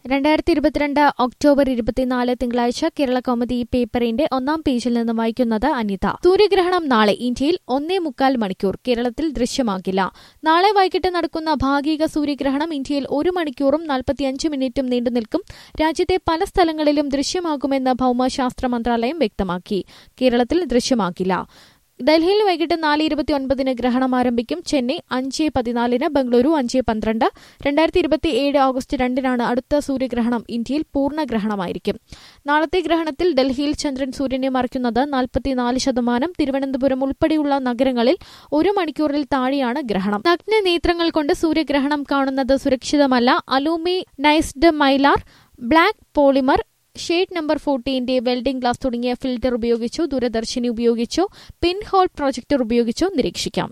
2022 October 24 തിങ്കളാഴ്ച കേരള കൗമുദി പേപ്പറിന്റെ ഒന്നാം പേജിൽ നിന്ന് വായിക്കുന്നത് അനിത. സൂര്യഗ്രഹണം നാളെ. ഇന്ത്യയിൽ 1.25 മണിക്കൂർ. കേരളത്തിൽ ദൃശ്യമാകില്ല. നാളെ വൈകിട്ട് നടക്കുന്ന ഭാഗിക സൂര്യഗ്രഹണം ഇന്ത്യയിൽ 1 മണിക്കൂറും 45 മിനിറ്റും നീണ്ടുനിൽക്കും. രാജ്യത്തെ പല സ്ഥലങ്ങളിലും ദൃശ്യമാകുമെന്ന് ഭൌമശാസ്ത്ര മന്ത്രാലയം വ്യക്തമാക്കി. കേരളത്തിൽ ദൃശ്യമാകില്ല. ഡൽഹിയിൽ വൈകിട്ട് 4:29 ഗ്രഹണം ആരംഭിക്കും. ചെന്നൈ 5:14, ബംഗളൂരു 5:12. 2027 ഓഗസ്റ്റ് 2 അടുത്ത സൂര്യഗ്രഹണം. ഇന്ത്യയിൽ പൂർണ്ണഗ്രഹണമായിരിക്കും. നാളത്തെ ഗ്രഹണത്തിൽ ഡൽഹിയിൽ ചന്ദ്രൻ സൂര്യനെ മറയ്ക്കുന്നത് 44%. തിരുവനന്തപുരം ഉൾപ്പെടെയുള്ള നഗരങ്ങളിൽ 1 മണിക്കൂറിൽ താഴെയാണ് ഗ്രഹണം. നഗ്നനേത്രങ്ങൾ കൊണ്ട് സൂര്യഗ്രഹണം കാണുന്നത് സുരക്ഷിതമല്ല. Aluminised Mylar, black polymer, shade number 14 welding glass തുടങ്ങിയ ഫിൽറ്റർ ഉപയോഗിച്ചോ ദൂരദർശിനി ഉപയോഗിച്ചോ പിൻ ഹോൾ പ്രൊജക്ടർ ഉപയോഗിച്ചോ നിരീക്ഷിക്കാം.